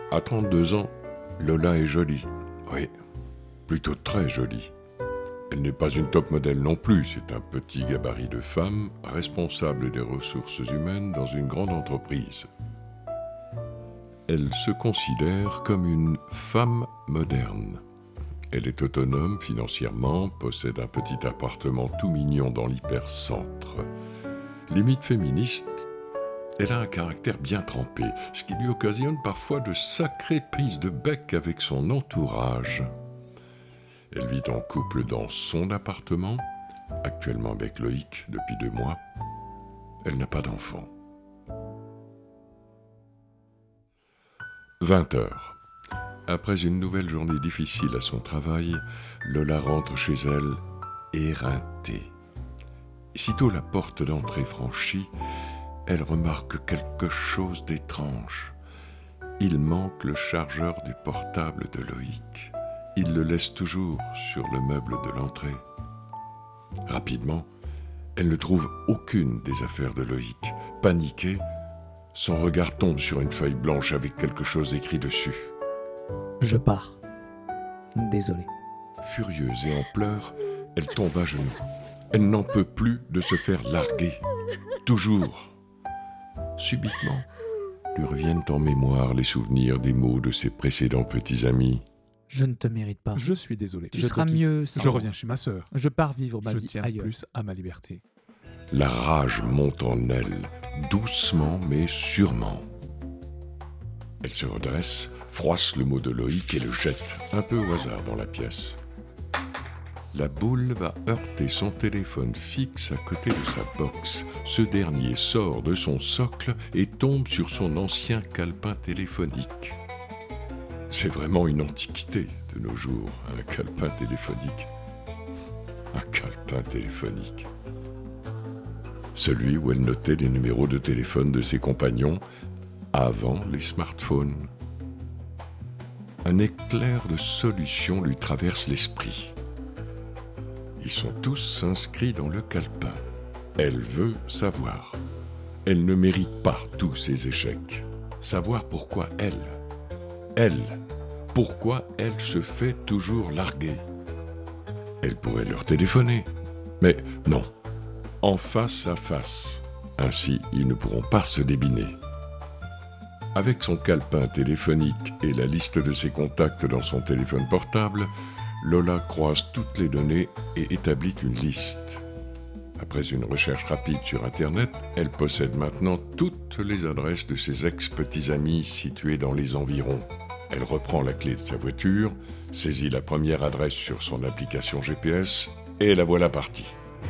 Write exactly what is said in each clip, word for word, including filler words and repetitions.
À trente-deux ans, Lola est jolie. Oui, plutôt très jolie. Elle n'est pas une top modèle non plus, c'est un petit gabarit de femme, responsable des ressources humaines dans une grande entreprise. Elle se considère comme une femme moderne. Elle est autonome financièrement, possède un petit appartement tout mignon dans l'hypercentre. Limite féministe, elle a un caractère bien trempé, ce qui lui occasionne parfois de sacrées prises de bec avec son entourage. Elle vit en couple dans son appartement, actuellement avec Loïc depuis deux mois. Elle n'a pas d'enfant. vingt heures. Après une nouvelle journée difficile à son travail, Lola rentre chez elle éreintée. Sitôt la porte d'entrée franchie, elle remarque quelque chose d'étrange. Il manque le chargeur du portable de Loïc. Il le laisse toujours sur le meuble de l'entrée. Rapidement, elle ne trouve aucune des affaires de Loïc. Paniquée, son regard tombe sur une feuille blanche avec quelque chose écrit dessus. Je pars. Désolé. Furieuse et en pleurs, elle tombe à genoux. Elle n'en peut plus de se faire larguer. Toujours. Subitement, lui reviennent en mémoire les souvenirs des mots de ses précédents petits amis. Je ne te mérite pas. Je suis désolé. Tu je seras te quitte. mieux sans Je moi. reviens chez ma sœur. Je pars vivre ma Je vie tiens ailleurs. plus à ma liberté. La rage monte en elle, doucement mais sûrement. Elle se redresse, froisse le mot de Loïc et le jette un peu au hasard dans la pièce. La boule va heurter son téléphone fixe à côté de sa box. Ce dernier sort de son socle et tombe sur son ancien calepin téléphonique. C'est vraiment une antiquité de nos jours, un calepin téléphonique. Un calepin téléphonique. Celui où elle notait les numéros de téléphone de ses compagnons avant les smartphones. Un éclair de solution lui traverse l'esprit. Ils sont tous inscrits dans le calepin. Elle veut savoir. Elle ne mérite pas tous ces échecs. Savoir pourquoi elle, elle, pourquoi elle se fait toujours larguer. Elle pourrait leur téléphoner. Mais non, en face à face. Ainsi, ils ne pourront pas se débiner. Avec son calepin téléphonique et la liste de ses contacts dans son téléphone portable, Lola croise toutes les données et établit une liste. Après une recherche rapide sur Internet, elle possède maintenant toutes les adresses de ses ex-petits amis situés dans les environs. Elle reprend la clé de sa voiture, saisit la première adresse sur son application G P S et la voilà partie.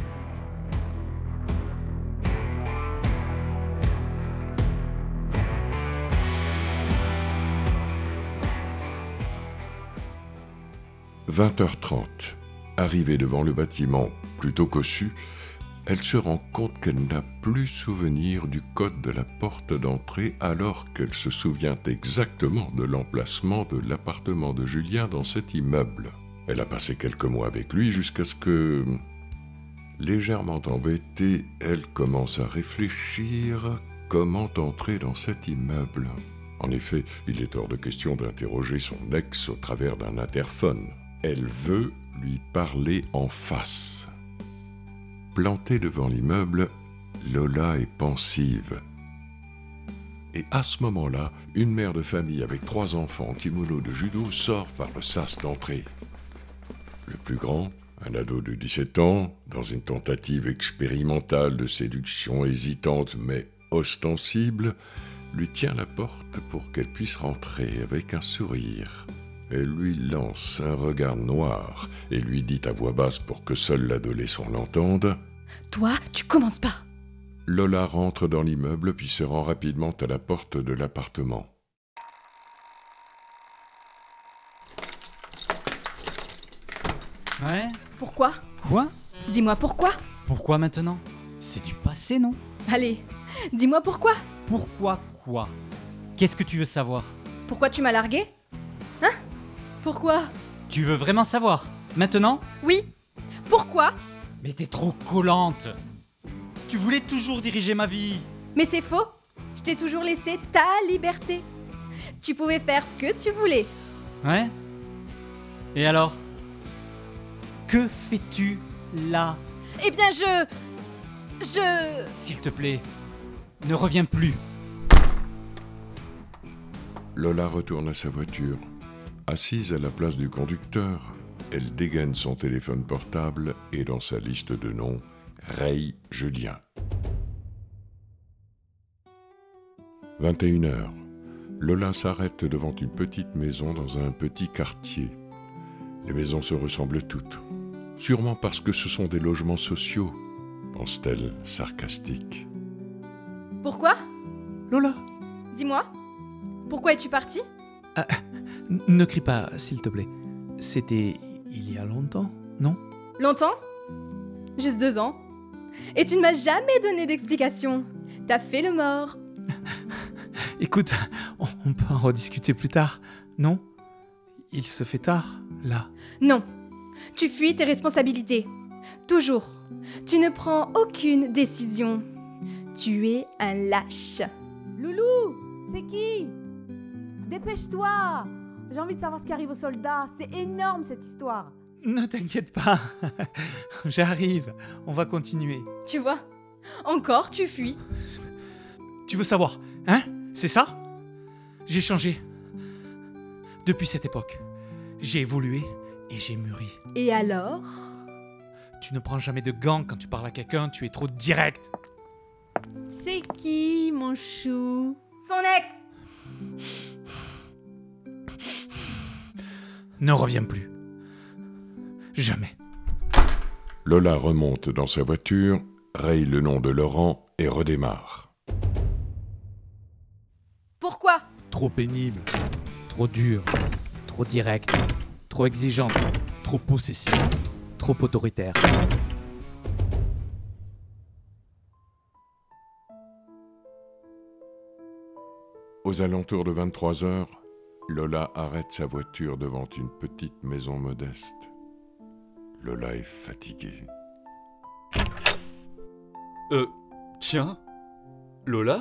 vingt heures trente. Arrivée devant le bâtiment plutôt cossu, elle se rend compte qu'elle n'a plus souvenir du code de la porte d'entrée alors qu'elle se souvient exactement de l'emplacement de l'appartement de Julien dans cet immeuble. Elle a passé quelques mois avec lui jusqu'à ce que, légèrement embêtée, elle commence à réfléchir comment entrer dans cet immeuble. En effet, il est hors de question d'interroger son ex au travers d'un interphone. Elle veut lui parler en face. Plantée devant l'immeuble, Lola est pensive. Et à ce moment-là, une mère de famille avec trois enfants en kimono de judo sort par le sas d'entrée. Le plus grand, un ado de dix-sept ans, dans une tentative expérimentale de séduction hésitante mais ostensible, lui tient la porte pour qu'elle puisse rentrer avec un sourire. Elle lui lance un regard noir et lui dit à voix basse pour que seul l'adolescent l'entende. « Toi, tu commences pas !» Lola rentre dans l'immeuble puis se rend rapidement à la porte de l'appartement. Ouais? Pourquoi? Quoi? Dis-moi pourquoi? Pourquoi maintenant? C'est du passé, non? Allez, dis-moi pourquoi? Pourquoi quoi? Qu'est-ce que tu veux savoir? Pourquoi tu m'as largué? Hein? Pourquoi? Tu veux vraiment savoir? Maintenant? Oui. Pourquoi? Mais t'es trop collante! Tu voulais toujours diriger ma vie! Mais c'est faux. Je t'ai toujours laissé ta liberté. Tu pouvais faire ce que tu voulais. Ouais? Et alors? Que fais-tu là? Eh bien, je... Je... S'il te plaît, ne reviens plus. Lola retourne à sa voiture. Assise à la place du conducteur, elle dégaine son téléphone portable et dans sa liste de noms, Ray Julien. vingt et une heures. Lola s'arrête devant une petite maison dans un petit quartier. Les maisons se ressemblent toutes. Sûrement parce que ce sont des logements sociaux, pense-t-elle sarcastique. Pourquoi? Lola, Dis-moi. Pourquoi es-tu parti? n- ne crie pas, s'il te plaît. C'était il y a longtemps, non? Longtemps? Juste deux ans. Et tu ne m'as jamais donné d'explication. T'as fait le mort. Écoute, on, on peut en rediscuter plus tard, non? Il se fait tard, là. Non. Tu fuis tes responsabilités. Toujours. Tu ne prends aucune décision. Tu es un lâche. Loulou, c'est qui? Dépêche-toi! J'ai envie de savoir ce qui arrive aux soldats. C'est énorme cette histoire. Ne t'inquiète pas, j'arrive, on va continuer. Tu vois? Encore tu fuis. Tu veux savoir, hein? C'est ça? J'ai changé. Depuis cette époque, j'ai évolué et j'ai mûri. Et alors? Tu ne prends jamais de gants quand tu parles à quelqu'un, tu es trop direct. C'est qui, mon chou? Son ex! Ne reviens plus. Jamais. Lola remonte dans sa voiture, raye le nom de Laurent et redémarre. Pourquoi? Trop pénible, trop dur, trop direct, trop exigeante, trop possessive, trop autoritaire. Aux alentours de vingt-trois heures, Lola arrête sa voiture devant une petite maison modeste. Lola est fatiguée. Euh, tiens, Lola?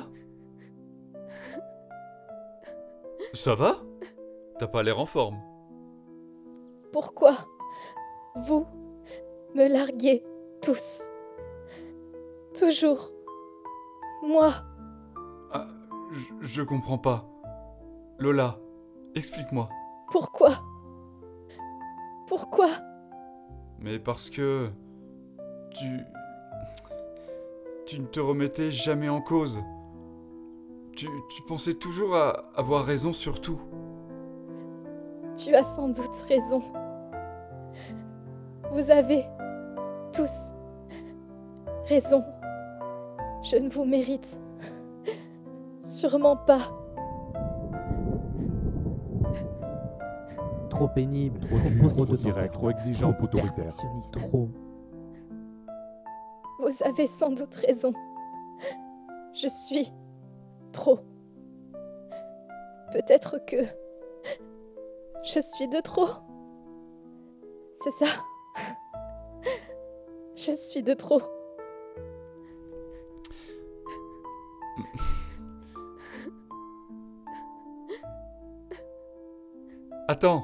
Ça va? T'as pas l'air en forme. Pourquoi vous me larguez tous? Toujours. Moi. Ah, je- je comprends pas. Lola, explique-moi. Pourquoi? Pourquoi? Mais parce que... Tu... Tu ne te remettais jamais en cause. Tu, tu pensais toujours à avoir raison sur tout. Tu as sans doute raison. Vous avez tous raison. Je ne vous mérite sûrement pas. Trop pénible, trop, dur, trop possessif, direct, trop exigeant, trop autoritaire. perfectionniste, trop. Vous avez sans doute raison. Je suis trop. Peut-être que je suis de trop. C'est ça. Je suis de trop. Attends,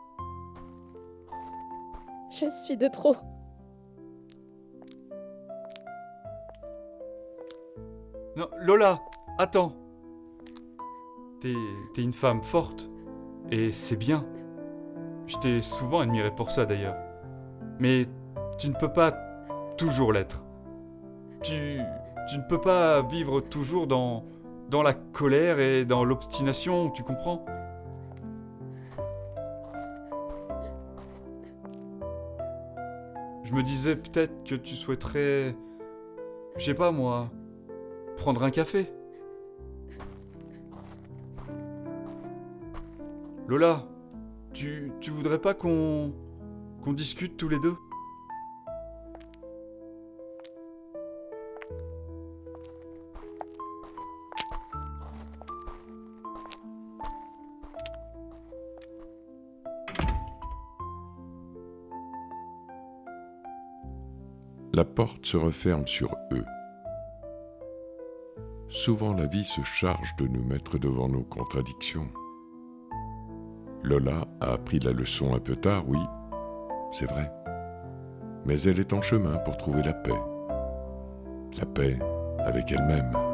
Je suis de trop. non, Lola, attends. T'es, t'es une femme forte, et c'est bien. Je t'ai souvent admiré pour ça d'ailleurs. Mais tu ne peux pas toujours l'être. Tu, tu ne peux pas vivre toujours dans, dans la colère et dans l'obstination, tu comprends ? Je me disais peut-être que tu souhaiterais, je sais pas moi, prendre un café. Lola, tu, tu voudrais pas qu'on qu'on discute tous les deux ? La porte se referme sur eux. Souvent la vie se charge de nous mettre devant nos contradictions. Lola a appris la leçon un peu tard, oui, c'est vrai. Mais elle est en chemin pour trouver la paix. La paix avec elle-même.